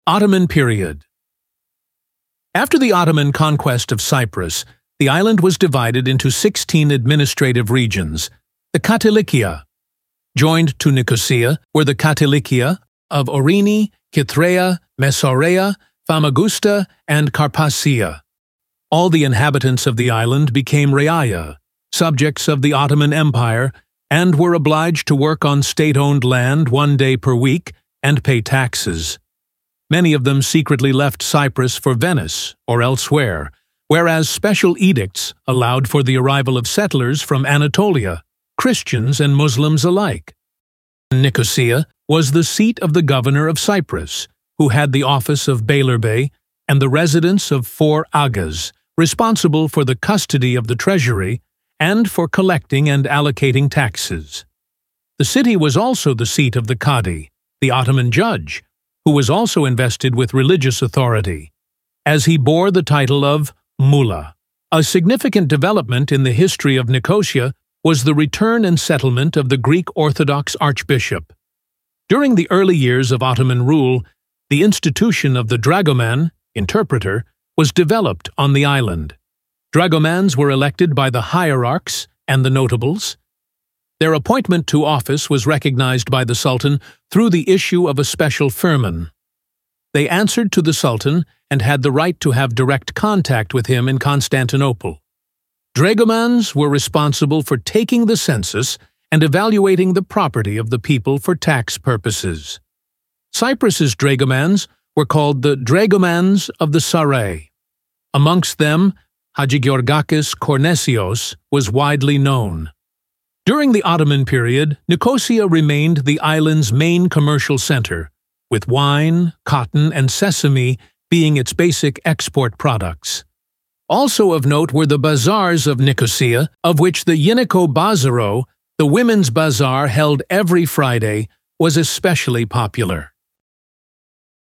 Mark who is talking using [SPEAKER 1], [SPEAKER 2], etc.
[SPEAKER 1] Ottoman period. After the Ottoman conquest of Cyprus, the island was divided into 16 administrative regions. The Katilikia. Joined to Nicosia were the Katilikia of Orini, Kythrea, Mesaurea, Famagusta, and Carpassia. All the inhabitants of the island became Reaya, subjects of the Ottoman Empire, and were obliged to work on state-owned land 1 day per week and pay taxes. Many of them secretly left Cyprus for Venice or elsewhere, whereas special edicts allowed for the arrival of settlers from Anatolia, Christians and Muslims alike. Nicosia was the seat of the governor of Cyprus, who had the office of Beylerbey and the residence of 4 agas, responsible for the custody of the treasury and for collecting and allocating taxes. The city was also the seat of the Qadi, the Ottoman judge, who was also invested with religious authority, as he bore the title of Mullah. A significant development in the history of Nicosia was the return and settlement of the Greek Orthodox archbishop. During the early years of Ottoman rule, the institution of the dragoman, interpreter, was developed on the island. Dragomans were elected by the hierarchs and the notables. Their appointment to office was recognized by the Sultan through the issue of a special firman. They answered to the Sultan and had the right to have direct contact with him in Constantinople. Dragomans were responsible for taking the census and evaluating the property of the people for tax purposes. Cyprus's dragomans were called the dragomans of the Saray. Amongst them, Hagigeorgakis Kornesios was widely known. During the Ottoman period, Nicosia remained the island's main commercial center, with wine, cotton, and sesame being its basic export products. Also of note were the bazaars of Nicosia, of which the Yiniko Bazaro, the women's bazaar held every Friday, was especially popular.